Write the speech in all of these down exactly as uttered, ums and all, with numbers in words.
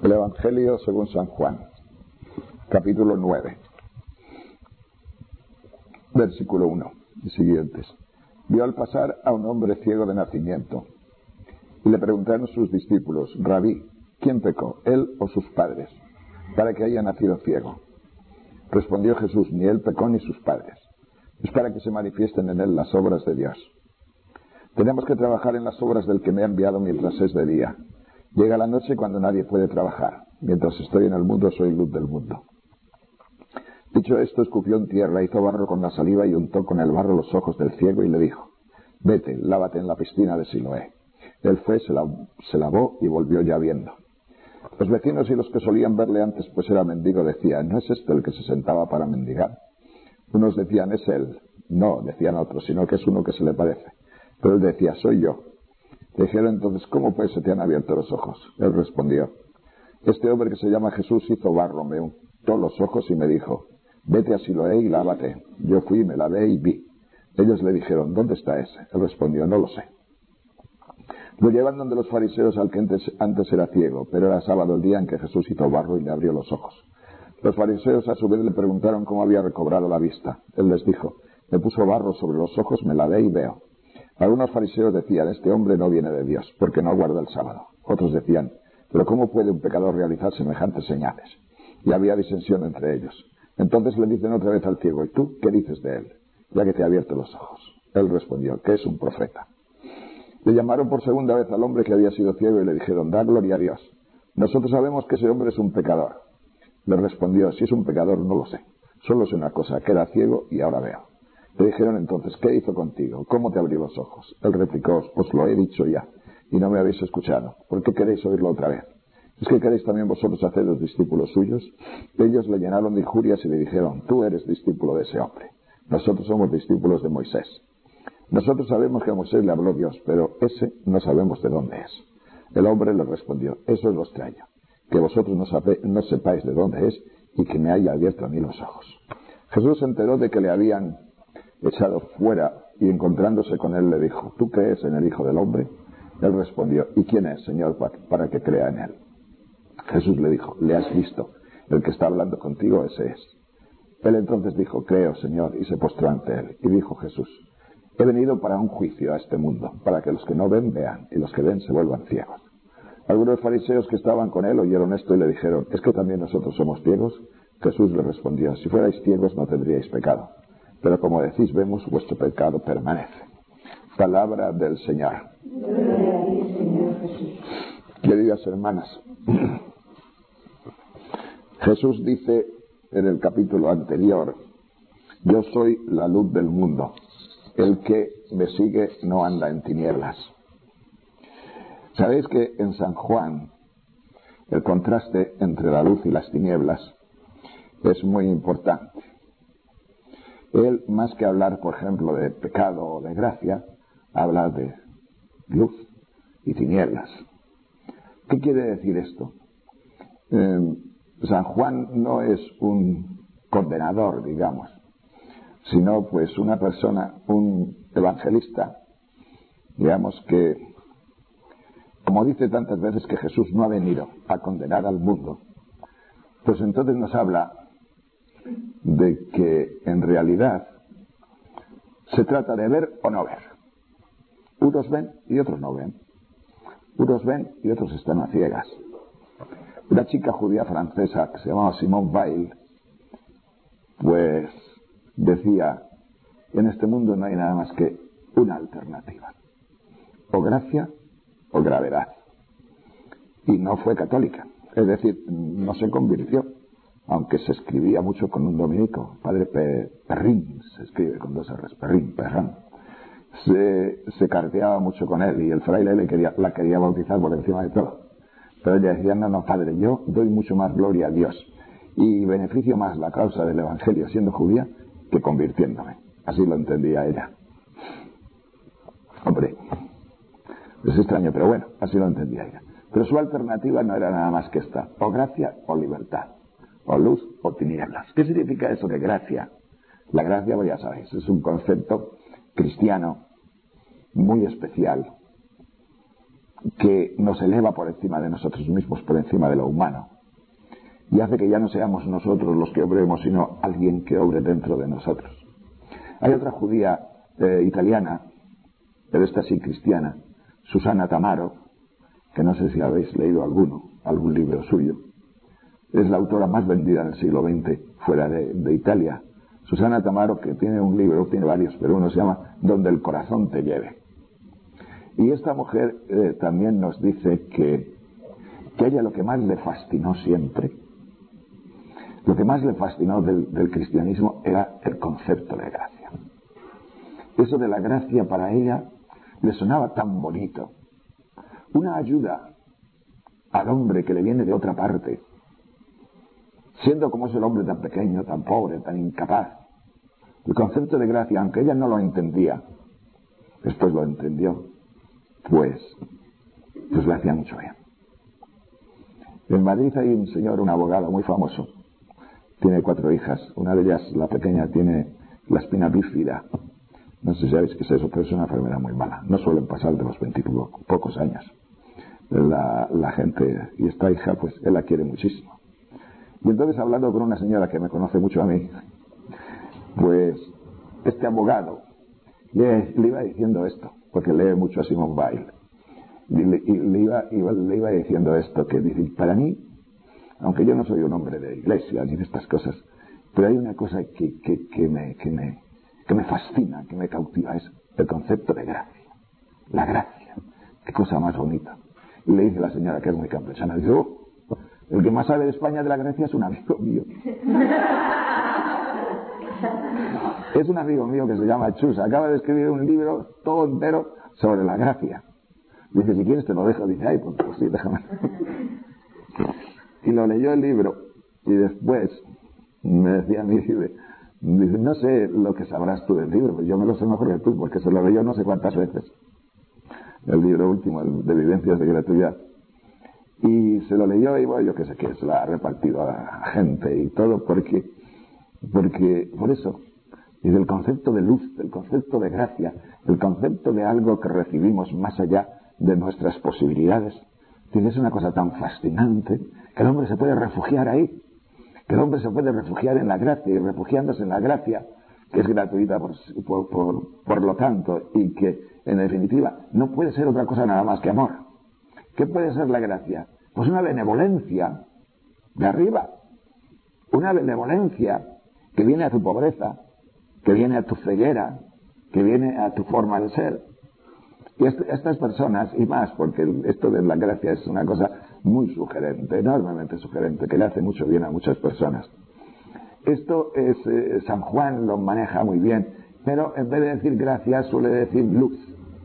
El Evangelio según San Juan, capítulo nueve, versículo uno y siguientes. Vio al pasar a un hombre ciego de nacimiento, y le preguntaron sus discípulos: Rabí, ¿quién pecó, él o sus padres, para que haya nacido ciego? Respondió Jesús: ni él pecó ni sus padres, es para que se manifiesten en él las obras de Dios. Tenemos que trabajar en las obras del que me ha enviado mientras es de día. Llega la noche cuando nadie puede trabajar. Mientras estoy en el mundo, soy luz del mundo. Dicho esto, escupió en tierra, hizo barro con la saliva y untó con el barro los ojos del ciego y le dijo: vete, lávate en la piscina de Siloé. Él fue, se, la, se lavó y volvió ya viendo. Los vecinos y los que solían verle antes, pues era mendigo, decían: ¿no es este el que se sentaba para mendigar? Unos decían: es él. No, decían otros, sino que es uno que se le parece. Pero él decía: soy yo. Le dijeron entonces: ¿cómo pues se te han abierto los ojos? Él respondió: este hombre que se llama Jesús hizo barro, me untó los ojos y me dijo: vete a Siloé y lávate. Yo fui, me lavé y vi. Ellos le dijeron: ¿dónde está ese? Él respondió: no lo sé. Lo llevan donde los fariseos, al que antes, antes era ciego, pero era sábado el día en que Jesús hizo barro y le abrió los ojos. Los fariseos a su vez le preguntaron cómo había recobrado la vista. Él les dijo: me puso barro sobre los ojos, me lavé y veo. Algunos fariseos decían: este hombre no viene de Dios, porque no guarda el sábado. Otros decían: pero ¿cómo puede un pecador realizar semejantes señales? Y había disensión entre ellos. Entonces le dicen otra vez al ciego: ¿y tú qué dices de él, ya que te ha abierto los ojos? Él respondió: que es un profeta. Le llamaron por segunda vez al hombre que había sido ciego y le dijeron: da gloria a Dios. Nosotros sabemos que ese hombre es un pecador. Le respondió: si es un pecador no lo sé. Solo sé una cosa, que era ciego y ahora veo. Le dijeron entonces: ¿qué hizo contigo? ¿Cómo te abrió los ojos? Él replicó: os lo he dicho ya, y no me habéis escuchado. ¿Por qué queréis oírlo otra vez? ¿Es que queréis también vosotros hacer los discípulos suyos? Ellos le llenaron de injurias y le dijeron: tú eres discípulo de ese hombre. Nosotros somos discípulos de Moisés. Nosotros sabemos que a Moisés le habló Dios, pero ese no sabemos de dónde es. El hombre le respondió: eso es lo extraño, que vosotros no, sabe, no sepáis de dónde es y que me haya abierto a mí los ojos. Jesús se enteró de que le habían echado fuera y encontrándose con él le dijo: ¿tú crees en el Hijo del Hombre? Él respondió: ¿y quién es, Señor, para que crea en él? Jesús le dijo: le has visto, el que está hablando contigo, ese es. Él entonces dijo: creo, Señor, y se postró ante él. Y dijo Jesús: he venido para un juicio a este mundo, para que los que no ven vean, y los que ven se vuelvan ciegos. Algunos fariseos que estaban con él oyeron esto y le dijeron: ¿es que también nosotros somos ciegos? Jesús le respondió: si fuerais ciegos no tendríais pecado, pero como decís vemos, vuestro pecado permanece. Palabra del Señor. Queridas hermanas, Jesús dice en el capítulo anterior: yo soy la luz del mundo. El que me sigue no anda en tinieblas. Sabéis que en San Juan el contraste entre la luz y las tinieblas es muy importante. Él, más que hablar, por ejemplo, de pecado o de gracia, habla de luz y tinieblas. ¿Qué quiere decir esto? Eh, San Juan no es un condenador, digamos, sino pues una persona, un evangelista, digamos que, como dice tantas veces que Jesús no ha venido a condenar al mundo, pues entonces nos habla de que en realidad se trata de ver o no ver. Unos ven y otros no ven. Unos ven y otros están a ciegas. Una chica judía francesa que se llamaba Simone Weil, pues decía: en este mundo no hay nada más que una alternativa, o gracia o gravedad. Y no fue católica, es decir, no se convirtió, aunque se escribía mucho con un dominico, padre Perrin, se escribe con dos R's, Perrin, Perrin. Se, se carteaba mucho con él y el fraile le quería, la quería bautizar por encima de todo. Pero ella decía: no, no, padre, yo doy mucho más gloria a Dios y beneficio más la causa del Evangelio siendo judía que convirtiéndome. Así lo entendía ella. Hombre, es extraño, pero bueno, así lo entendía ella. Pero su alternativa no era nada más que esta: o gracia o libertad, o luz o tinieblas. ¿Qué significa eso de gracia? La gracia, pues ya sabéis, es un concepto cristiano muy especial que nos eleva por encima de nosotros mismos, por encima de lo humano, y hace que ya no seamos nosotros los que obremos, sino alguien que obre dentro de nosotros. Hay otra judía eh, italiana, pero esta sí cristiana, Susana Tamaro, que no sé si habéis leído alguno, algún libro suyo. Es la autora más vendida del siglo veinte fuera de, de Italia. Susana Tamaro, que tiene un libro, tiene varios, pero uno se llama Donde el corazón te lleve. Y esta mujer eh, también nos dice que, que a ella lo que más le fascinó siempre, lo que más le fascinó del, del cristianismo era el concepto de gracia. Eso de la gracia para ella le sonaba tan bonito. Una ayuda al hombre que le viene de otra parte, siendo como es el hombre tan pequeño, tan pobre, tan incapaz. El concepto de gracia, aunque ella no lo entendía, después lo entendió, pues, pues le hacía mucho bien. En Madrid hay un señor, un abogado muy famoso, tiene cuatro hijas, una de ellas, la pequeña, tiene la espina bífida. No sé si sabéis qué es eso, pero es una enfermedad muy mala. No suelen pasar de los veintipocos años. La, la gente, y esta hija, pues él la quiere muchísimo. Y entonces, hablando con una señora que me conoce mucho a mí, pues este abogado le, le iba diciendo esto, porque lee mucho a Simone Weil, y le, y le, iba, iba, le iba diciendo esto, que dice, para mí, aunque yo no soy un hombre de iglesia ni de estas cosas, pero hay una cosa que, que, que, me, que, me, que me fascina, que me cautiva, es el concepto de gracia. La gracia, qué cosa más bonita. Y le dice la señora, que es muy campesana, dice, oh, el que más sabe de España de la gracia es un amigo mío. Es un amigo mío que se llama Chus, acaba de escribir un libro todo entero sobre la gracia. Dice, si quieres te lo dejo. Dice, ay, pues, pues sí, déjame. Y lo leyó el libro, y después me decía a mí, dice, dice, no sé lo que sabrás tú del libro, pero yo me lo sé mejor que tú, porque se lo leyó no sé cuántas veces. El libro último, el de Vivencias de Gratuidad. Y se lo leyó y bueno, yo qué sé qué, se lo ha repartido a gente y todo, porque, porque por eso, y del concepto de luz, del concepto de gracia, el concepto de algo que recibimos más allá de nuestras posibilidades, es una cosa tan fascinante que el hombre se puede refugiar ahí, que el hombre se puede refugiar en la gracia, y refugiándose en la gracia, que es gratuita por, por, por, por lo tanto, y que en definitiva no puede ser otra cosa nada más que amor. ¿Qué puede ser la gracia? Pues una benevolencia de arriba, una benevolencia que viene a tu pobreza, que viene a tu ceguera, que viene a tu forma de ser. Y est estas personas, y más, porque esto de la gracia es una cosa muy sugerente, enormemente sugerente, que le hace mucho bien a muchas personas. Esto es, eh, San Juan lo maneja muy bien, pero en vez de decir gracia suele decir luz.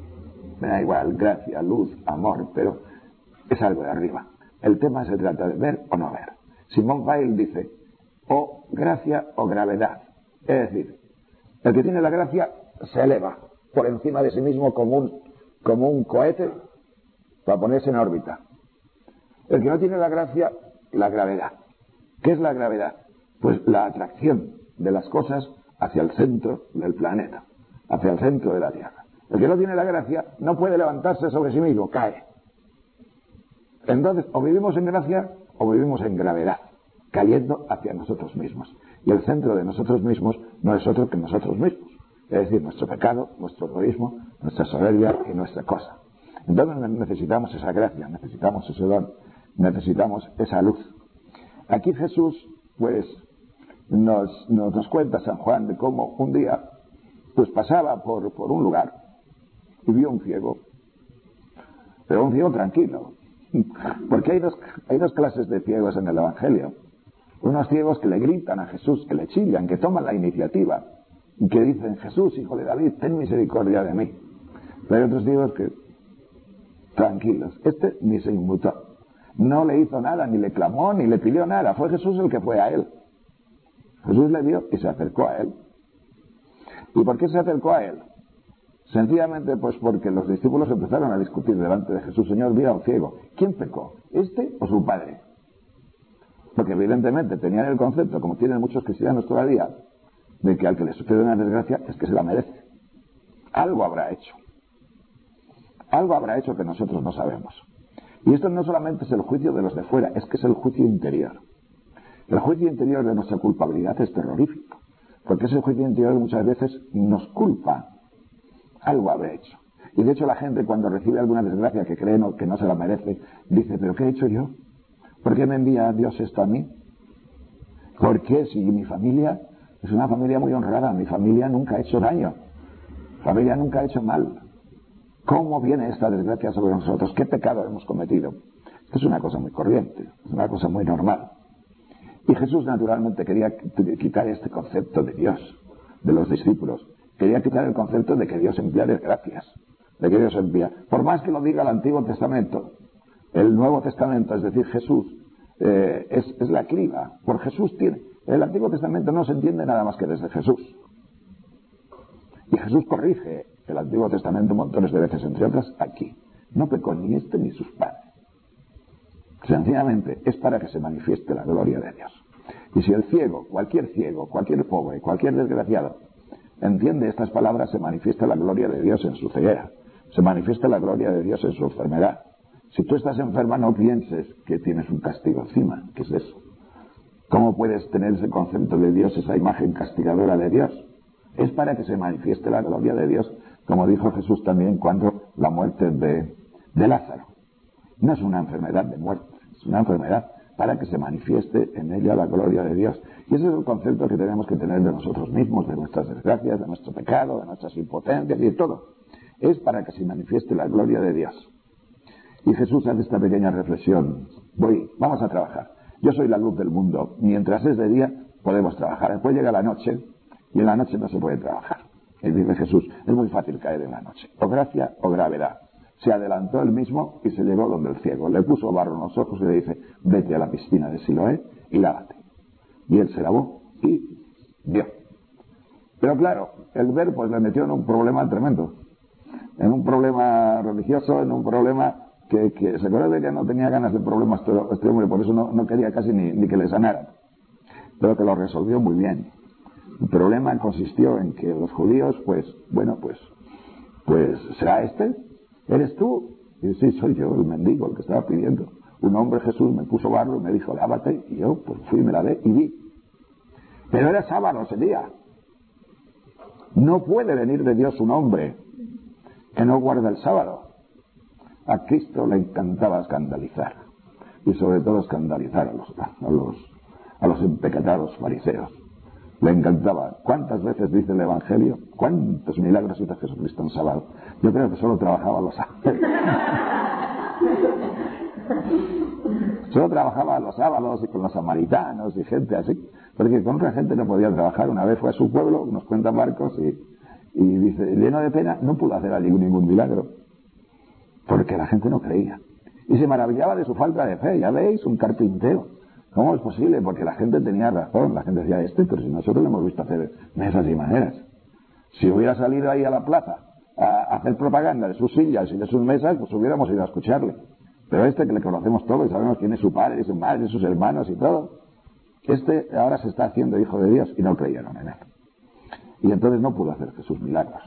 Me da igual, gracia, luz, amor, pero es algo de arriba. El tema se trata de ver o no ver. Simone Weil dice, o gracia o gravedad. Es decir, el que tiene la gracia se eleva por encima de sí mismo como un, como un cohete para ponerse en órbita. El que no tiene la gracia, la gravedad. ¿Qué es la gravedad? Pues la atracción de las cosas hacia el centro del planeta, hacia el centro de la Tierra. El que no tiene la gracia no puede levantarse sobre sí mismo, cae. Entonces, o vivimos en gracia o vivimos en gravedad, cayendo hacia nosotros mismos. Y el centro de nosotros mismos no es otro que nosotros mismos. Es decir, nuestro pecado, nuestro egoísmo, nuestra soberbia y nuestra cosa. Entonces necesitamos esa gracia, necesitamos ese don, necesitamos esa luz. Aquí Jesús, pues, nos, nos, nos cuenta San Juan de cómo un día, pues pasaba por, por un lugar y vio un ciego, pero un ciego tranquilo. Porque hay dos, hay dos clases de ciegos en el Evangelio. Unos ciegos que le gritan a Jesús, que le chillan, que toman la iniciativa y que dicen, Jesús, hijo de David, ten misericordia de mí. Pero hay otros ciegos que, tranquilos. Este ni se inmutó. No le hizo nada, ni le clamó, ni le pidió nada. Fue Jesús el que fue a él. Jesús le vio y se acercó a él. ¿Y por qué se acercó a él? Sencillamente pues porque los discípulos empezaron a discutir delante de Jesús. Señor, mira a un ciego. ¿Quién pecó? ¿Este o su padre? Porque evidentemente tenían el concepto, como tienen muchos cristianos todavía, de que al que le sucede una desgracia es que se la merece. Algo habrá hecho. Algo habrá hecho que nosotros no sabemos. Y esto no solamente es el juicio de los de fuera, es que es el juicio interior. El juicio interior de nuestra culpabilidad es terrorífico, porque ese juicio interior muchas veces nos culpa. Algo habrá hecho. Y de hecho la gente cuando recibe alguna desgracia que cree no, que no se la merece, dice, ¿pero qué he hecho yo? ¿Por qué me envía Dios esto a mí? ¿Por qué? Si mi familia es una familia muy honrada, mi familia nunca ha hecho daño, mi familia nunca ha hecho mal. ¿Cómo viene esta desgracia sobre nosotros? ¿Qué pecado hemos cometido? Esto es una cosa muy corriente, es una cosa muy normal. Y Jesús naturalmente quería quitar este concepto de Dios, de los discípulos. Quería quitar el concepto de que Dios envía desgracias, de que Dios envía. Por más que lo diga el Antiguo Testamento, el Nuevo Testamento, es decir, Jesús, eh, es, es la criba. Por Jesús tiene. El Antiguo Testamento no se entiende nada más que desde Jesús. Y Jesús corrige el Antiguo Testamento montones de veces, entre otras aquí. No pecó ni este ni sus padres. Sencillamente es para que se manifieste la gloria de Dios. Y si el ciego, cualquier ciego, cualquier pobre, cualquier desgraciado, entiende estas palabras, se manifiesta la gloria de Dios en su ceguera. Se manifiesta la gloria de Dios en su enfermedad. Si tú estás enferma, no pienses que tienes un castigo encima. ¿Qué es eso? ¿Cómo puedes tener ese concepto de Dios, esa imagen castigadora de Dios? Es para que se manifieste la gloria de Dios, como dijo Jesús también cuando la muerte de, de Lázaro. No es una enfermedad de muerte, es una enfermedad para que se manifieste en ella la gloria de Dios. Y ese es el concepto que tenemos que tener de nosotros mismos, de nuestras desgracias, de nuestro pecado, de nuestras impotencias y de todo. Es para que se manifieste la gloria de Dios. Y Jesús hace esta pequeña reflexión. Voy, vamos a trabajar. Yo soy la luz del mundo. Mientras es de día, podemos trabajar. Después llega la noche, y en la noche no se puede trabajar. Y dice Jesús, es muy fácil caer en la noche. O gracia o gravedad. Se adelantó él mismo y se llegó donde el ciego. Le puso barro en los ojos y le dice, vete a la piscina de Siloé y lávate. Y él se lavó y vio. Pero claro, el ver pues le metió en un problema tremendo. En un problema religioso, en un problema que, que se acuerda de que no tenía ganas de problemas este hombre, por eso no, no quería casi ni, ni que le sanaran. Pero que lo resolvió muy bien. El problema consistió en que los judíos, pues, bueno, pues, pues, ¿será este? ¿Eres tú? Y sí, soy yo, el mendigo, el que estaba pidiendo. Un hombre, Jesús, me puso barro y me dijo, lávate, y yo, pues, fui, me lavé y vi. Pero era sábado ese día. No puede venir de Dios un hombre que no guarda el sábado. A Cristo le encantaba escandalizar, y sobre todo escandalizar a los, a los, a los empecatados fariseos. Le encantaba. ¿Cuántas veces dice el Evangelio? ¿Cuántos milagros hizo Jesucristo en sábado? Yo creo que solo trabajaba los sábados. Solo trabajaba los sábados y con los samaritanos y gente así. Porque con otra gente no podía trabajar. Una vez fue a su pueblo, nos cuenta Marcos, y, y dice, lleno de pena, no pudo hacer allí ningún milagro. Porque la gente no creía. Y se maravillaba de su falta de fe. Ya veis, un carpintero. ¿Cómo es posible? Porque la gente tenía razón. La gente decía, este, pero si nosotros le hemos visto hacer mesas y maneras. Si hubiera salido ahí a la plaza a hacer propaganda de sus sillas y de sus mesas, pues hubiéramos ido a escucharle. Pero este, que le conocemos todo y sabemos quién es su padre y su madre y sus hermanos y todo, este ahora se está haciendo hijo de Dios, y no creyeron en él. Y entonces no pudo hacer Jesús milagros.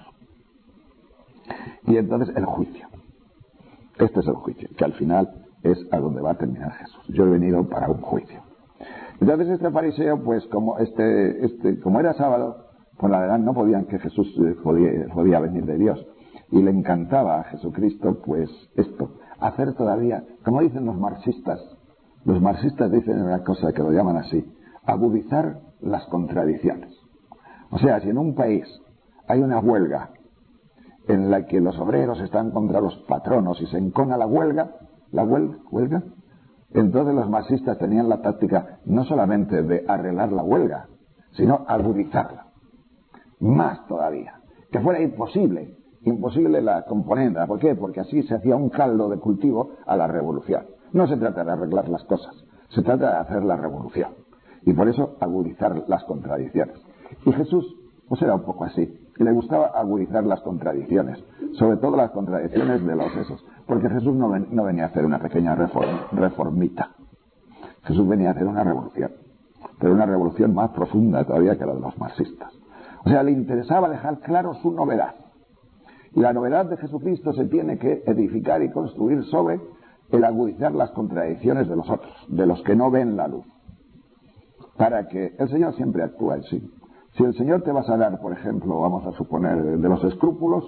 Y entonces el juicio. Este es el juicio, que al final es a donde va a terminar Jesús. Yo he venido para un juicio. Entonces este fariseo, pues como este, este, como era sábado, pues la verdad no podían que Jesús eh, podía, podía venir de Dios. Y le encantaba a Jesucristo, pues esto, hacer todavía, como dicen los marxistas, los marxistas dicen una cosa que lo llaman así, agudizar las contradicciones. O sea, si en un país hay una huelga en la que los obreros están contra los patronos y se encona la huelga, la huelga, huelga, entonces los marxistas tenían la táctica no solamente de arreglar la huelga, sino agudizarla. Más todavía. Que fuera imposible, imposible la componenda. ¿Por qué? Porque así se hacía un caldo de cultivo a la revolución. No se trata de arreglar las cosas, se trata de hacer la revolución. Y por eso agudizar las contradicciones. Y Jesús, pues era un poco así. Y le gustaba agudizar las contradicciones, sobre todo las contradicciones de los esos. Porque Jesús no, ven, no venía a hacer una pequeña reform, reformita. Jesús venía a hacer una revolución. Pero una revolución más profunda todavía que la de los marxistas. O sea, le interesaba dejar claro su novedad. Y la novedad de Jesucristo se tiene que edificar y construir sobre el agudizar las contradicciones de los otros, de los que no ven la luz. Para que el Señor siempre actúa en sí. Si el Señor te va a sanar, por ejemplo, vamos a suponer, de los escrúpulos,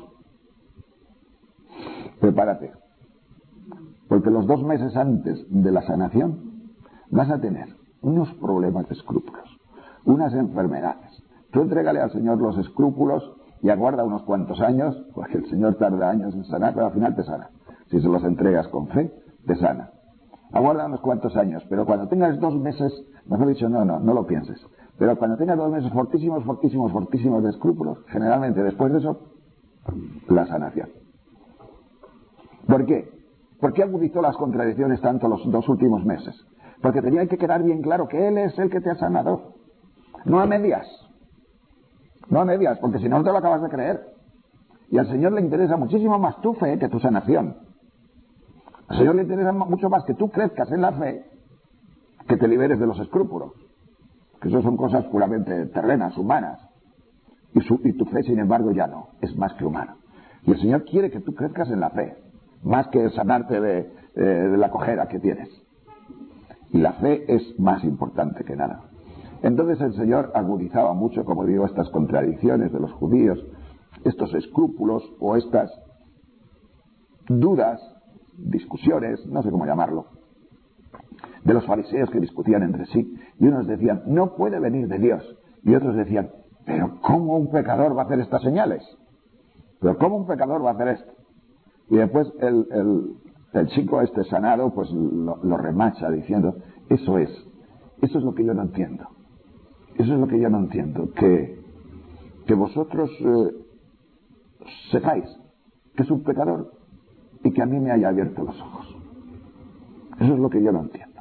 prepárate. Porque los dos meses antes de la sanación vas a tener unos problemas de escrúpulos, unas enfermedades. Tú entrégale al Señor los escrúpulos y aguarda unos cuantos años, porque el Señor tarda años en sanar, pero al final te sana. Si se los entregas con fe, te sana. Aguarda unos cuantos años, pero cuando tengas dos meses, mejor dicho, no, no, no lo pienses. Pero cuando tengas dos meses fortísimos, fortísimos, fortísimos de escrúpulos, generalmente después de eso, la sanación. ¿Por qué? ¿Por qué agudizó las contradicciones tanto los dos últimos meses? Porque tenía que quedar bien claro que Él es el que te ha sanado. No a medias. No a medias, porque si no, no te lo acabas de creer. Y al Señor le interesa muchísimo más tu fe que tu sanación. Al Señor le interesa mucho más que tú crezcas en la fe que te liberes de los escrúpulos. Que eso son cosas puramente terrenas, humanas. Y, su, y tu fe, sin embargo, ya no. Es más que humana. Y el Señor quiere que tú crezcas en la fe. Más que sanarte de, eh, de la cojera que tienes. Y la fe es más importante que nada. Entonces el Señor agudizaba mucho, como digo, estas contradicciones de los judíos, estos escrúpulos o estas dudas, discusiones, no sé cómo llamarlo, de los fariseos que discutían entre sí. Y unos decían, no puede venir de Dios. Y otros decían, pero ¿cómo un pecador va a hacer estas señales? ¿Pero cómo un pecador va a hacer esto? Y después el, el, el chico este sanado pues lo, lo remacha diciendo, eso es, eso es lo que yo no entiendo. Eso es lo que yo no entiendo, que, que vosotros eh, sepáis que es un pecador y que a mí me haya abierto los ojos. Eso es lo que yo no entiendo.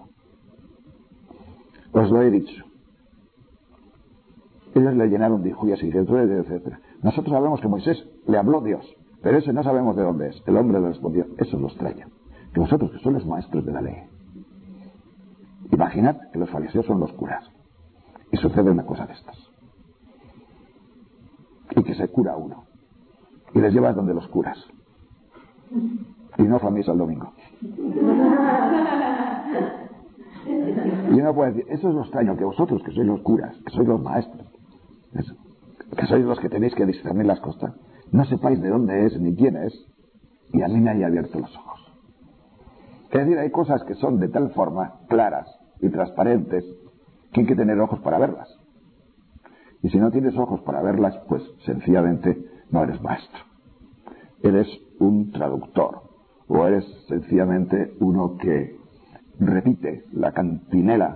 Os lo he dicho. Ellos le llenaron de injurias y de etcétera. Nosotros sabemos que Moisés le habló Dios, pero ese no sabemos de dónde es. El hombre le respondió, eso es lo extraño, que vosotros que sois los maestros de la ley. Imaginad que los fariseos son los curas. Y sucede una cosa de estas. Y que se cura uno. Y les llevas donde los curas. Y no fue a misa el domingo. Y uno puede decir, eso es lo extraño, que vosotros, que sois los curas, que sois los maestros, eso, que sois los que tenéis que discernir las cosas, no sepáis de dónde es ni quién es, y a mí me haya abierto los ojos. Es decir, hay cosas que son de tal forma claras y transparentes que hay que tener ojos para verlas. Y si no tienes ojos para verlas, pues sencillamente no eres maestro. Eres un traductor, o eres sencillamente uno que repite la cantinela,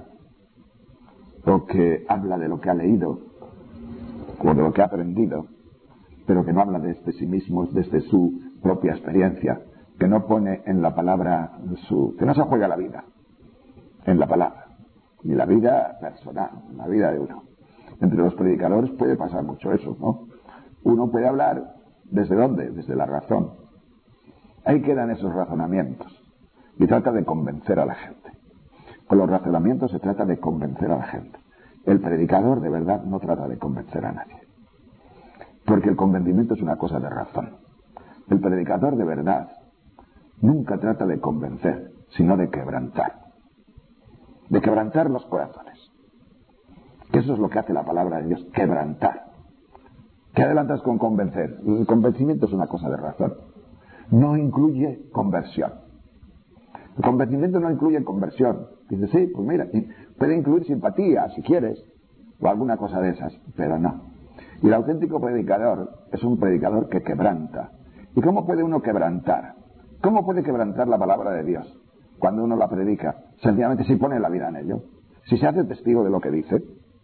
o que habla de lo que ha leído, o de lo que ha aprendido, pero que no habla desde sí mismo, desde su propia experiencia, que no pone en la palabra su... que no se juega la vida en la palabra. Y la vida personal, la vida de uno. Entre los predicadores puede pasar mucho eso, ¿no? Uno puede hablar, ¿desde dónde? Desde la razón. Ahí quedan esos razonamientos. Y trata de convencer a la gente. Con los razonamientos se trata de convencer a la gente. El predicador de verdad no trata de convencer a nadie. Porque el convencimiento es una cosa de razón. El predicador de verdad nunca trata de convencer, sino de quebrantar. De quebrantar los corazones. Que eso es lo que hace la palabra de Dios, quebrantar. ¿Qué adelantas con convencer? El convencimiento es una cosa de razón. No incluye conversión. El convencimiento no incluye conversión. Dice, sí, pues mira, puede incluir simpatía, si quieres, o alguna cosa de esas, pero no. Y el auténtico predicador es un predicador que quebranta. ¿Y cómo puede uno quebrantar? ¿Cómo puede quebrantar la palabra de Dios? Cuando uno la predica, sencillamente si pone la vida en ello, si se hace testigo de lo que dice,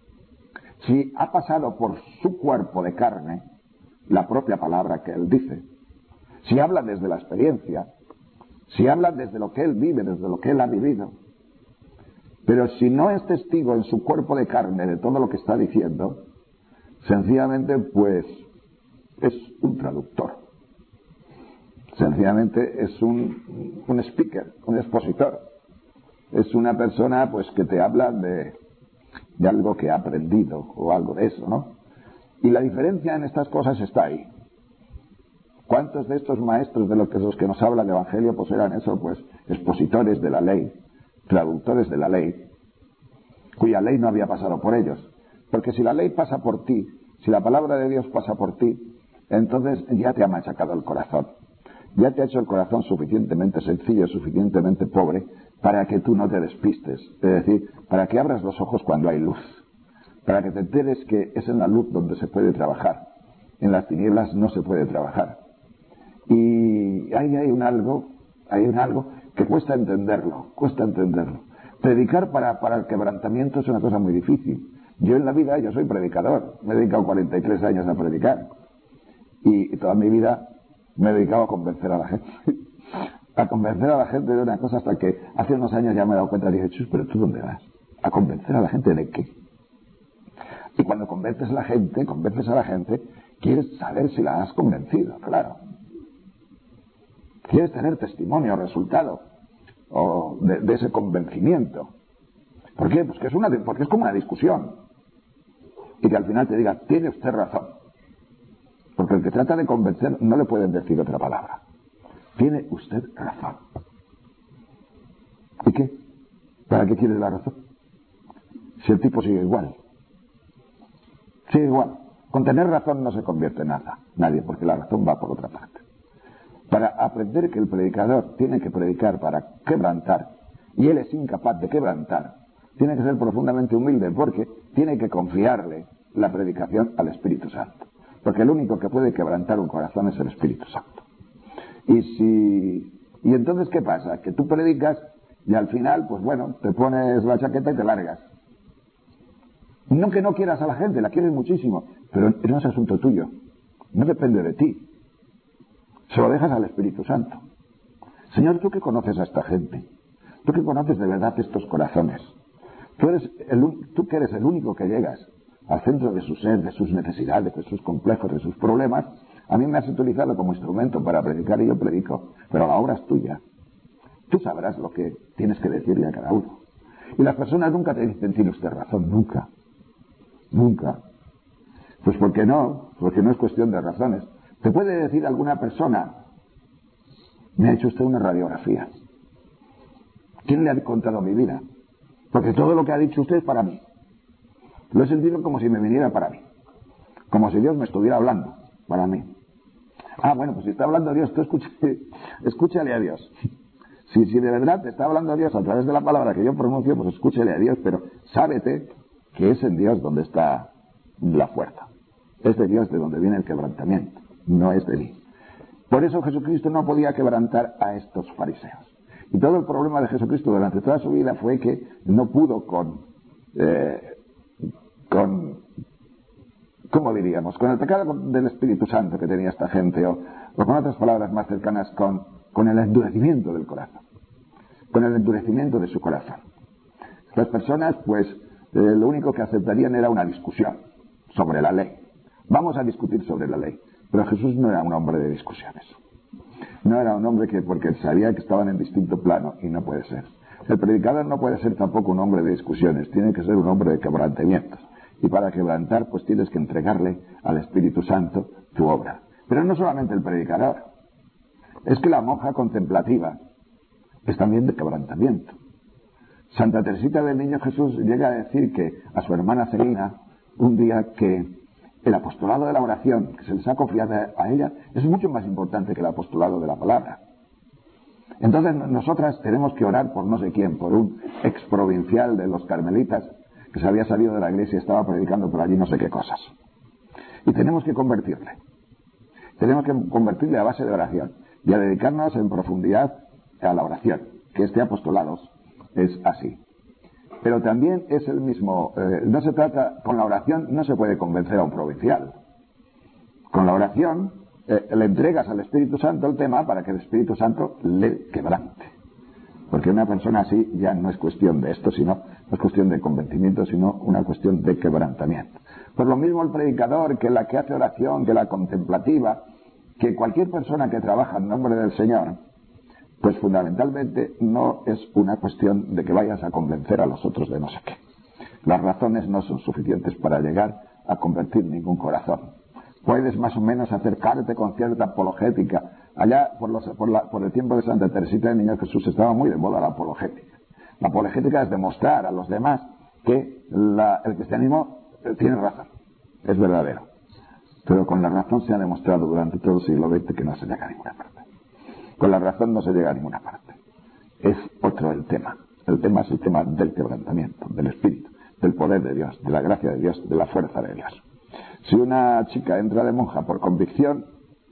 si ha pasado por su cuerpo de carne la propia palabra que él dice, si habla desde la experiencia, si habla desde lo que él vive, desde lo que él ha vivido, pero si no es testigo en su cuerpo de carne de todo lo que está diciendo, sencillamente pues es un traductor. Sencillamente es un, un speaker, un expositor. Es una persona pues que te habla de, de algo que ha aprendido o algo de eso, ¿no? Y la diferencia en estas cosas está ahí. ¿Cuántos de estos maestros de los que, los que nos habla el Evangelio pues eran eso? Pues expositores de la ley, traductores de la ley, cuya ley no había pasado por ellos. Porque si la ley pasa por ti, si la palabra de Dios pasa por ti, entonces ya te ha machacado el corazón. Ya te ha hecho el corazón suficientemente sencillo, suficientemente pobre, para que tú no te despistes. Es decir, para que abras los ojos cuando hay luz. Para que te enteres que es en la luz donde se puede trabajar. En las tinieblas no se puede trabajar. Y ahí hay un algo, hay un algo que cuesta entenderlo, cuesta entenderlo. Predicar para, para el quebrantamiento es una cosa muy difícil. Yo en la vida, yo soy predicador, me he dedicado cuarenta y tres años a predicar. Y, y toda mi vida me he dedicado a convencer a la gente. A convencer a la gente de una cosa hasta que hace unos años ya me he dado cuenta y dije, chus, pero ¿tú dónde vas? ¿A convencer a la gente de qué? Y cuando convences a la gente, convences a la gente, quieres saber si la has convencido, claro. Quieres tener testimonio, resultado o de, de ese convencimiento. ¿Por qué? Pues que es una, porque es como una discusión. Y que al final te diga, tiene usted razón. Porque el que trata de convencer no le pueden decir otra palabra. Tiene usted razón. ¿Y qué? ¿Para qué quiere la razón? Si el tipo sigue igual. Sigue igual. Con tener razón no se convierte en nada. Nadie, porque la razón va por otra parte. Para aprender que el predicador tiene que predicar para quebrantar, y él es incapaz de quebrantar, tiene que ser profundamente humilde, porque tiene que confiarle la predicación al Espíritu Santo. Porque el único que puede quebrantar un corazón es el Espíritu Santo. Y si y entonces, ¿qué pasa? Que tú predicas y al final, pues bueno, te pones la chaqueta y te largas. No que no quieras a la gente, la quieres muchísimo, pero no es asunto tuyo. No depende de ti. Se lo dejas al Espíritu Santo. Señor, tú que conoces a esta gente, tú que conoces de verdad estos corazones, tú, eres el, tú que eres el único que llegas al centro de su ser, de sus necesidades, de sus complejos, de sus problemas, a mí me has utilizado como instrumento para predicar y yo predico, pero la obra es tuya. Tú sabrás lo que tienes que decirle a cada uno. Y las personas nunca te dicen, tiene usted razón, nunca. Nunca. Pues porque no, porque no es cuestión de razones. Te puede decir alguna persona, me ha hecho usted una radiografía. ¿Quién le ha contado mi vida? Porque todo lo que ha dicho usted es para mí. Lo he sentido como si me viniera para mí. Como si Dios me estuviera hablando para mí. Ah, bueno, pues si está hablando Dios, tú escuche, escúchale a Dios. Si, si de verdad te está hablando Dios a través de la palabra que yo pronuncio, pues escúchale a Dios, pero sábete que es en Dios donde está la fuerza. Es de Dios de donde viene el quebrantamiento, no es de mí. Por eso Jesucristo no podía quebrantar a estos fariseos. Y todo el problema de Jesucristo durante toda su vida fue que no pudo con, eh, con, ¿cómo diríamos? Con el pecado del Espíritu Santo que tenía esta gente, o, o con otras palabras más cercanas, con, con el endurecimiento del corazón, con el endurecimiento de su corazón. Las personas, pues, eh, lo único que aceptarían era una discusión sobre la ley. Vamos a discutir sobre la ley. Pero Jesús no era un hombre de discusiones. No era un hombre que, porque sabía que estaban en distinto plano, y no puede ser. El predicador no puede ser tampoco un hombre de discusiones, tiene que ser un hombre de quebrantamientos. Y para quebrantar, pues tienes que entregarle al Espíritu Santo tu obra. Pero no solamente el predicador, es que la monja contemplativa es también de quebrantamiento. Santa Teresita del Niño Jesús llega a decir que a su hermana Celina, un día, que el apostolado de la oración que se les ha confiado a ella es mucho más importante que el apostolado de la palabra. Entonces nosotras tenemos que orar por no sé quién, por un exprovincial de los carmelitas que se había salido de la iglesia y estaba predicando por allí no sé qué cosas. Y tenemos que convertirle. Tenemos que convertirle a base de oración y a dedicarnos en profundidad a la oración, que este apostolado es así. Pero también es el mismo, eh, no se trata, con la oración no se puede convencer a un provincial. Con la oración eh, le entregas al Espíritu Santo el tema para que el Espíritu Santo le quebrante. Porque una persona así ya no es cuestión de esto, sino, no es cuestión de convencimiento, sino una cuestión de quebrantamiento. Pues lo mismo el predicador, que la que hace oración, que la contemplativa, que cualquier persona que trabaja en nombre del Señor, pues fundamentalmente no es una cuestión de que vayas a convencer a los otros de no sé qué. Las razones no son suficientes para llegar a convertir ningún corazón. puedes más o menos acercarte con cierta apologética. Allá, por, los, por, la, por el tiempo de Santa Teresita del Niño Jesús, estaba muy de moda la apologética. La apologética es demostrar a los demás que la, el cristianismo tiene razón, es verdadero. Pero con la razón se ha demostrado durante todo el siglo veinte que no se llega a ninguna parte. Con la razón no se llega a ninguna parte. Es otro el tema. El tema es el tema del quebrantamiento, del espíritu, del poder de Dios, de la gracia de Dios, de la fuerza de Dios. Si una chica entra de monja por convicción,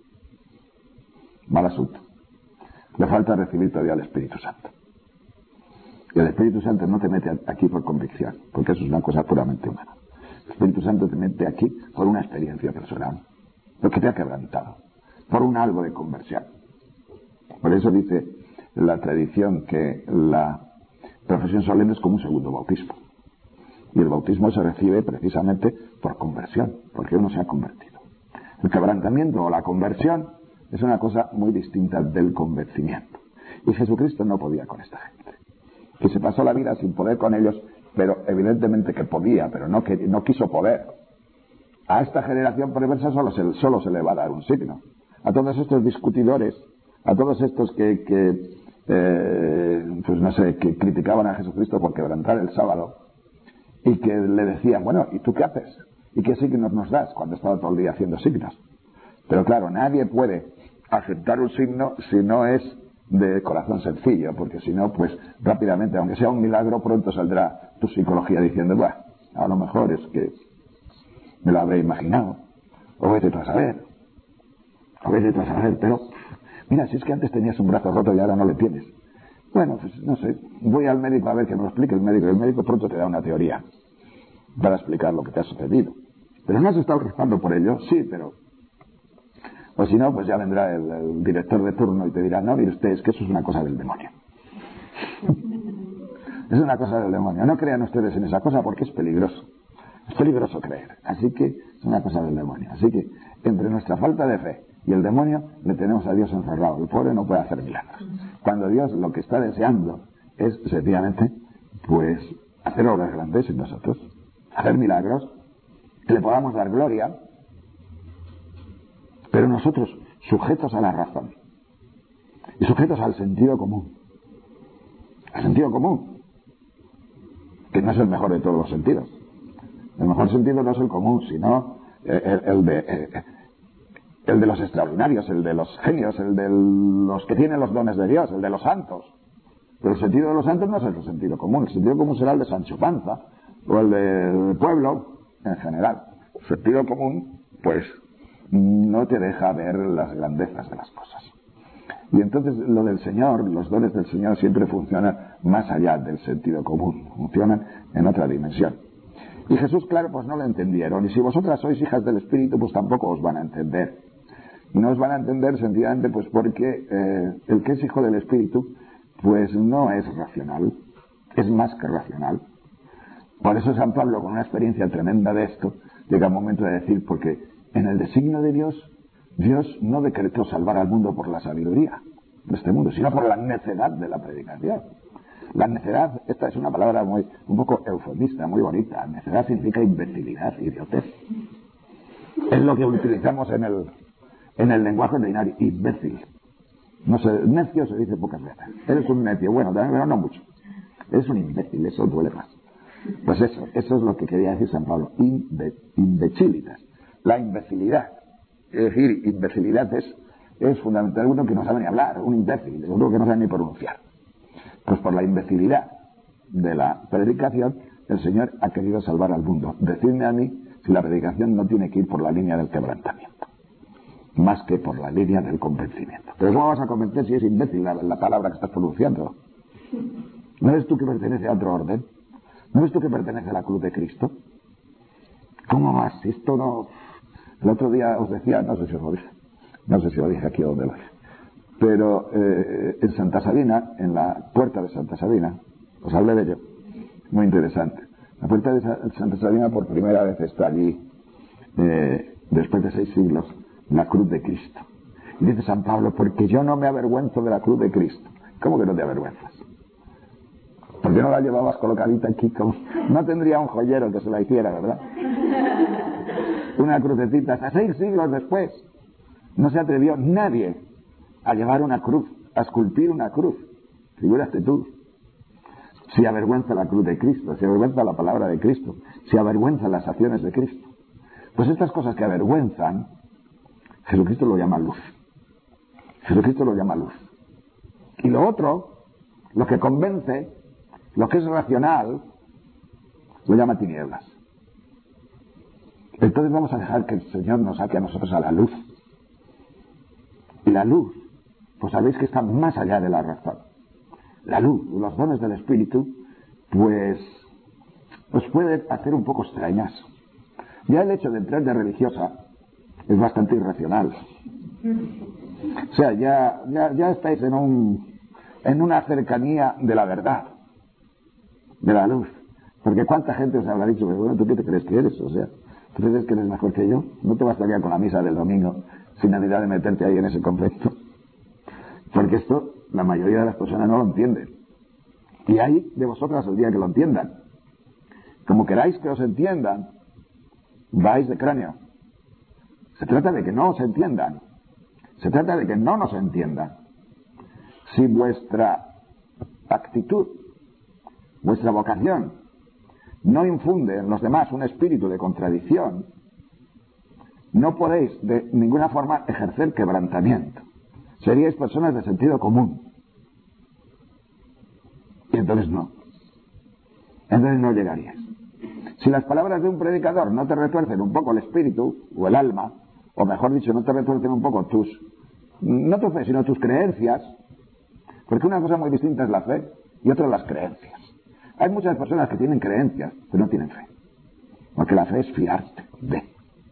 mal asunto. Le falta recibir todavía el Espíritu Santo. Y el Espíritu Santo no te mete aquí por convicción, porque eso es una cosa puramente humana. El Espíritu Santo te mete aquí por una experiencia personal, porque te ha quebrantado, por un algo de conversión. Por eso dice la tradición que la profesión solemne es como un segundo bautismo. Y el bautismo se recibe precisamente por conversión, porque uno se ha convertido. El quebrantamiento o la conversión es una cosa muy distinta del convencimiento. Y Jesucristo no podía con esta gente, que se pasó la vida sin poder con ellos, pero evidentemente que podía, pero no, que, no quiso poder. A esta generación perversa solo se, solo se le va a dar un signo. A todos estos discutidores, a todos estos que, que eh, pues no sé, que criticaban a Jesucristo por quebrantar el sábado, y que le decían, bueno, ¿y tú qué haces? ¿Y qué signos nos das? Cuando estaba todo el día haciendo signos. Pero claro, nadie puede aceptar un signo si no es de corazón sencillo, porque si no, pues rápidamente, aunque sea un milagro, pronto saldrá tu psicología diciendo, bueno, a lo mejor es que me lo habré imaginado, o vete tú a saber, o vete tú a saber, pero mira, si es que antes tenías un brazo roto y ahora no le tienes. Bueno, pues no sé, voy al médico a ver que me lo explique el médico, y el médico pronto te da una teoría para explicar lo que te ha sucedido. Pero no has estado rezando por ello, sí, pero... O si no, pues ya vendrá el, el director de turno y te dirá, no, mire usted, es que eso es una cosa del demonio. Es una cosa del demonio. No crean ustedes en esa cosa porque es peligroso. Es peligroso creer. Así que es una cosa del demonio. Así que entre nuestra falta de fe y el demonio le tenemos a Dios encerrado. El pobre no puede hacer milagros. Cuando Dios lo que está deseando es sencillamente pues hacer obras grandes en nosotros, hacer milagros, que le podamos dar gloria, pero nosotros sujetos a la razón y sujetos al sentido común. Al sentido común, que no es el mejor de todos los sentidos. El mejor sentido no es el común, sino el, el de... Eh, el de los extraordinarios, el de los genios, el de los que tienen los dones de Dios, el de los santos. Pero el sentido de los santos no es el sentido común. El sentido común será el de Sancho Panza o el del pueblo en general. El sentido común, pues, no te deja ver las grandezas de las cosas. Y entonces lo del Señor, los dones del Señor siempre funcionan más allá del sentido común, funcionan en otra dimensión. Y Jesús, claro, pues no lo entendieron. Y si vosotras sois hijas del Espíritu, pues tampoco os van a entender. Y no os van a entender sencillamente pues porque eh, el que es hijo del Espíritu pues no es racional, es más que racional. Por eso San Pablo, con una experiencia tremenda de esto, llega un momento de decir, porque en el designio de Dios, Dios no decretó salvar al mundo por la sabiduría de este mundo, sino por la necedad de la predicación. La necedad, esta es una palabra muy un poco eufemista, muy bonita. Necedad significa imbecilidad, idiotez. Es lo que utilizamos en el en el lenguaje ordinario, imbécil. No sé, necio se dice pocas veces. Eres un necio, bueno, pero no mucho. Eres un imbécil, eso duele más. Pues eso, eso es lo que quería decir San Pablo, Imbe, imbecilitas. La imbecilidad, es decir, imbecilidad es, es fundamental, uno que no sabe ni hablar, un imbécil, uno que no sabe ni pronunciar. Pues por la imbecilidad de la predicación, el Señor ha querido salvar al mundo. Decidme a mí si la predicación no tiene que ir por la línea del quebrantamiento, más que por la línea del convencimiento. Pero ¿cómo vas a convencer si es imbécil la, la palabra que estás pronunciando? ¿No eres tú que pertenece a otro orden? ¿No eres tú que pertenece a la cruz de Cristo? ¿Cómo vas? Si esto no... El otro día os decía, no sé si os lo dije, no sé si lo dije aquí o donde lo dije, pero eh, en Santa Sabina, en la puerta de Santa Sabina, os hablé de ello, muy interesante. La puerta de Santa Sabina por primera vez está allí, eh, después de seis siglos, la cruz de Cristo. Y dice San Pablo, porque yo no me avergüenzo de la cruz de Cristo. ¿Cómo que no te avergüenzas? ¿Por qué no la llevabas colocadita aquí? Como... No tendría un joyero que se la hiciera, ¿verdad? una crucecita. Hasta seis siglos después no se atrevió nadie a llevar una cruz, a esculpir una cruz. Figúrate tú. Si avergüenza la cruz de Cristo, si avergüenza la palabra de Cristo, si avergüenza las acciones de Cristo. Pues estas cosas que avergüenzan, Jesucristo lo llama luz. Jesucristo lo llama luz. Y lo otro, lo que convence, lo que es racional, lo llama tinieblas. Entonces vamos a dejar que el Señor nos saque a nosotros a la luz. Y la luz, pues sabéis que está más allá de la razón. La luz, los dones del Espíritu, pues os puede hacer un poco extrañas. Ya el hecho de entrar de religiosa es bastante irracional. O sea, ya, ya, ya estáis en un, en una cercanía de la verdad, de la luz. Porque cuánta gente os habrá dicho, bueno, ¿tú qué te crees que eres? O sea, ¿tú crees que eres mejor que yo? No te bastaría con la misa del domingo sin necesidad de meterte ahí en ese convento. Porque esto, la mayoría de las personas no lo entienden. Y hay de vosotras el día que lo entiendan. Como queráis que os entiendan, vais de cráneo. Se trata de que no os entiendan. Se trata de que no nos entiendan. Si vuestra actitud, vuestra vocación, no infunde en los demás un espíritu de contradicción, no podéis de ninguna forma ejercer quebrantamiento. Seríais personas de sentido común. Y entonces no. Entonces no llegaríais. Si las palabras de un predicador no te retuercen un poco el espíritu o el alma, o mejor dicho, no te retuercen un poco tus, no tu fe, sino tus creencias, porque una cosa muy distinta es la fe y otra las creencias. Hay muchas personas que tienen creencias, pero no tienen fe. Porque la fe es fiarte de.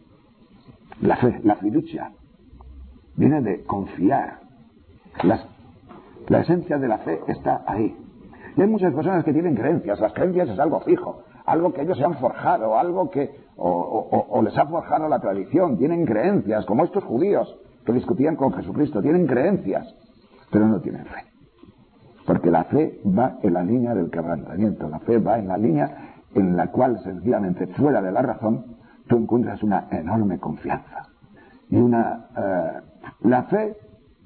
La fe, la fiducia, viene de confiar. Las, la esencia de la fe está ahí. Y hay muchas personas que tienen creencias. Las creencias es algo fijo, algo que ellos se han forjado, algo que o, o, o les ha forjado la tradición. Tienen creencias, como estos judíos que discutían con Jesucristo. Tienen creencias, pero no tienen fe. Porque la fe va en la línea del quebrantamiento. La fe va en la línea en la cual, sencillamente, fuera de la razón, tú encuentras una enorme confianza. Y una... Eh, la fe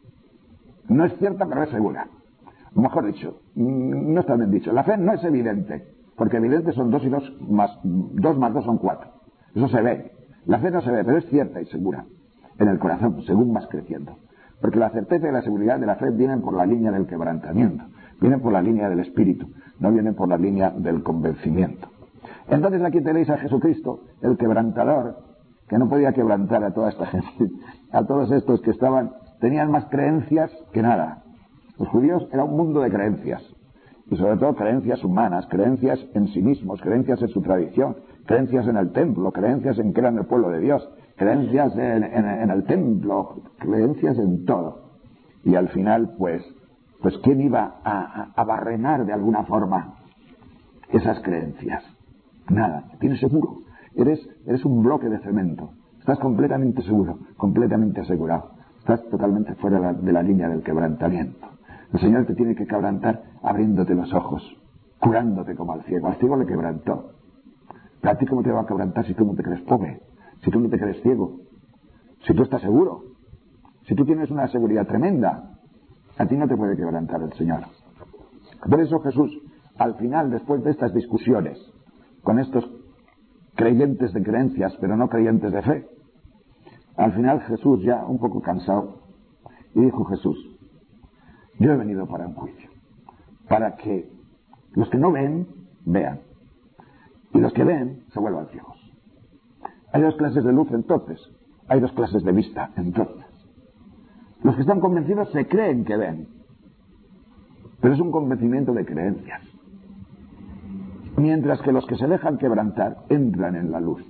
no es cierta, pero es segura. O mejor dicho, no está bien dicho. La fe no es evidente, porque evidente son dos y dos más dos más dos son cuatro. Eso se ve. La fe no se ve, pero es cierta y segura en el corazón, según vas creciendo. Porque la certeza y la seguridad de la fe vienen por la línea del quebrantamiento, vienen por la línea del espíritu, no vienen por la línea del convencimiento. Entonces aquí tenéis a Jesucristo, el quebrantador, que no podía quebrantar a toda esta gente, a todos estos que estaban, tenían más creencias que nada. Los judíos era un mundo de creencias, y sobre todo creencias humanas, creencias en sí mismos, creencias en su tradición, creencias en el templo, creencias en que eran el pueblo de Dios, creencias en, en, en el templo, creencias en todo. Y al final, pues, pues ¿quién iba a, a, a barrenar de alguna forma esas creencias? Nada, tienes seguro. Eres, eres un bloque de cemento. Estás completamente seguro, completamente asegurado. Estás totalmente fuera de la, de la línea del quebrantamiento. El Señor te tiene que quebrantar abriéndote los ojos, curándote como al ciego. Al ciego le quebrantó. ¿Pero a ti cómo te va a quebrantar si tú no te crees pobre? Si tú no te crees ciego, si tú estás seguro, si tú tienes una seguridad tremenda, a ti no te puede quebrantar el Señor. Por eso Jesús, al final, después de estas discusiones con estos creyentes de creencias, pero no creyentes de fe, al final Jesús, ya un poco cansado, y dijo Jesús: yo he venido para un juicio, para que los que no ven, vean, y los que ven se vuelvan ciegos. Hay dos clases de luz entonces, hay dos clases de vista entonces. Los que están convencidos se creen que ven, pero es un convencimiento de creencias. Mientras que los que se dejan quebrantar entran en la luz,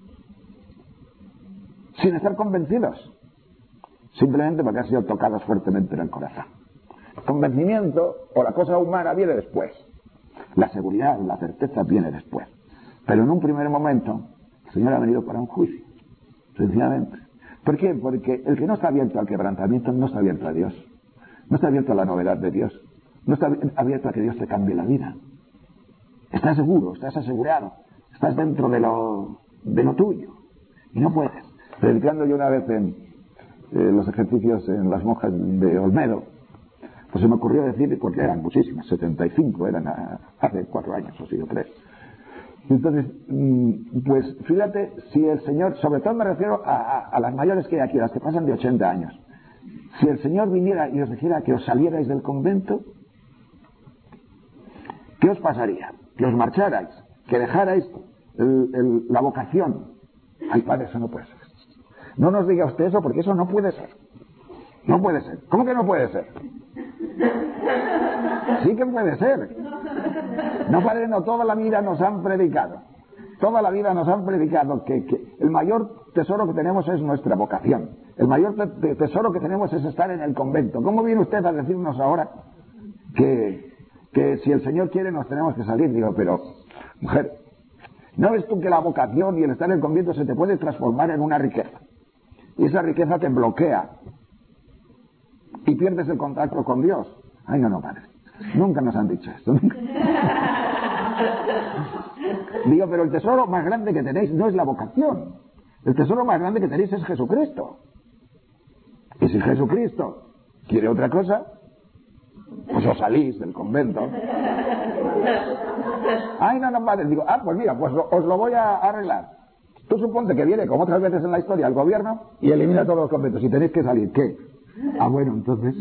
sin estar convencidos, simplemente porque han sido tocados fuertemente en el corazón. El convencimiento o la cosa humana viene después, la seguridad, la certeza viene después, pero en un primer momento el Señor ha venido para un juicio, sencillamente. ¿Por qué? Porque el que no está abierto al quebrantamiento no está abierto a Dios, no está abierto a la novedad de Dios, no está abierto a que Dios te cambie la vida. Estás seguro, estás asegurado, estás dentro de lo, de lo tuyo. Y no puedes. Predicando yo una vez en eh, los ejercicios en las monjas de Olmedo, pues se me ocurrió decir, porque eran muchísimas, setenta y cinco eran a, hace cuatro años o sí, o tres. Entonces, pues fíjate, si el Señor, sobre todo me refiero a, a, a las mayores que hay aquí, las que pasan de ochenta años, si el Señor viniera y os dijera que os salierais del convento, ¿qué os pasaría? Que os marcharais, que dejarais el, el, la vocación. Ay, padre, eso no puede ser. No nos diga usted eso, porque eso no puede ser. No puede ser. ¿Cómo que no puede ser? Sí que puede ser. No, padre, no, toda la vida nos han predicado. Toda la vida nos han predicado que, que el mayor tesoro que tenemos es nuestra vocación. El mayor te tesoro que tenemos es estar en el convento. ¿Cómo viene usted a decirnos ahora que, que si el Señor quiere nos tenemos que salir? Digo, pero, mujer, ¿no ves tú que la vocación y el estar en el convento se te puede transformar en una riqueza? Y esa riqueza te bloquea y pierdes el contacto con Dios. Ay, no, no, padre. Nunca nos han dicho esto. Digo, pero el tesoro más grande que tenéis no es la vocación. El tesoro más grande que tenéis es Jesucristo. Y si Jesucristo quiere otra cosa, pues os salís del convento. Ay, no, no, padre. Digo, ah, pues mira, pues lo, os lo voy a arreglar. Tú suponte que viene, como otras veces en la historia, el gobierno y elimina todos los conventos. Y tenéis que salir, ¿qué? Ah, bueno, entonces...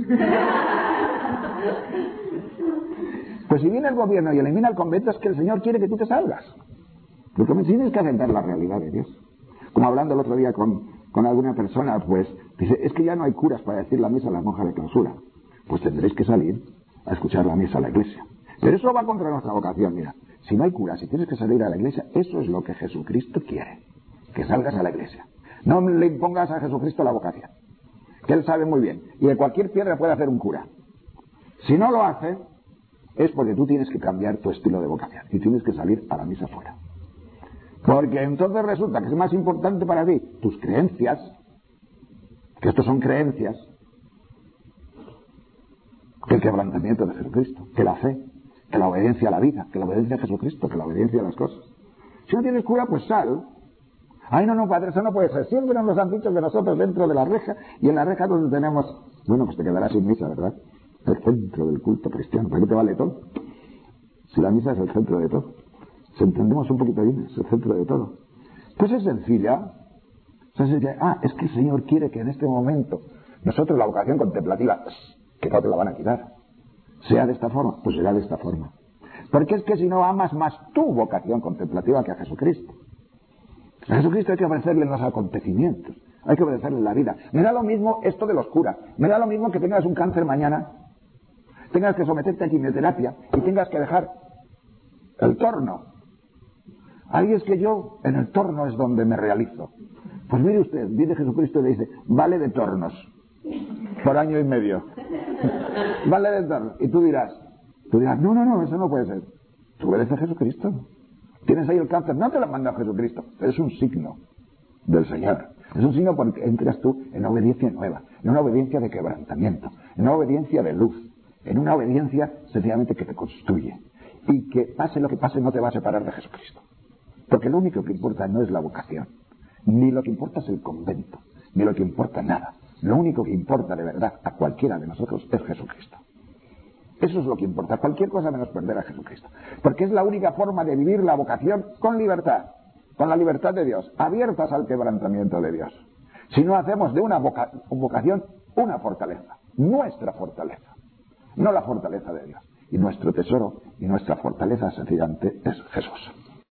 Pues si viene el gobierno y elimina el convento, es que el Señor quiere que tú te salgas. Lo que me tienes que aceptar la realidad de Dios. Como hablando el otro día con, con alguna persona, pues dice, es que ya no hay curas para decir la misa a las monjas de clausura. Pues tendréis que salir a escuchar la misa a la iglesia. Pero eso va contra nuestra vocación, mira. Si no hay curas, si tienes que salir a la iglesia, eso es lo que Jesucristo quiere. Que salgas a la iglesia. No le impongas a Jesucristo la vocación. Que Él sabe muy bien. Y de cualquier piedra puede hacer un cura. Si no lo hace, es porque tú tienes que cambiar tu estilo de vocación. Y tienes que salir a la misa fuera. Porque entonces resulta que es más importante para ti tus creencias, que estos son creencias, que el quebrantamiento de Jesucristo, que la fe, que la obediencia a la vida, que la obediencia a Jesucristo, que la obediencia a las cosas. Si no tienes cura, pues sal. Ay, no, no, padre, eso no puede ser. Siempre nos han dicho que nosotros dentro de la reja, y en la reja donde tenemos, bueno, pues te quedarás sin misa, ¿verdad? El centro del culto cristiano. ¿Para qué te vale todo? Si la misa es el centro de todo. Si entendemos un poquito bien, es el centro de todo. Pues es sencilla. Es sencilla. Ah, es que el Señor quiere que en este momento nosotros la vocación contemplativa, que no te la van a quitar, sea de esta forma, pues será de esta forma. Porque es que si no amas más tu vocación contemplativa que a Jesucristo. A Jesucristo hay que obedecerle en los acontecimientos, hay que obedecerle en la vida. Me da lo mismo esto de los curas, me da lo mismo que tengas un cáncer mañana, tengas que someterte a quimioterapia y tengas que dejar el torno. Ahí es que yo, en el torno es donde me realizo. Pues mire usted, viene Jesucristo y le dice, vale de tornos, por año y medio. Vale de tornos. Y tú dirás, tú dirás, no, no, no, eso no puede ser. Tú obedeces a Jesucristo. Tienes ahí el cáncer, no te lo manda Jesucristo, pero es un signo del Señor. Es un signo porque entras tú en una obediencia nueva, en una obediencia de quebrantamiento, en una obediencia de luz, en una obediencia sencillamente que te construye. Y que pase lo que pase no te va a separar de Jesucristo. Porque lo único que importa no es la vocación, ni lo que importa es el convento, ni lo que importa nada. Lo único que importa de verdad a cualquiera de nosotros es Jesucristo. Eso es lo que importa, cualquier cosa menos perder a Jesucristo. Porque es la única forma de vivir la vocación con libertad, con la libertad de Dios, abiertas al quebrantamiento de Dios. Si no hacemos de una voca- vocación una fortaleza, nuestra fortaleza, no la fortaleza de Dios. Y nuestro tesoro y nuestra fortaleza sencillamente es Jesús.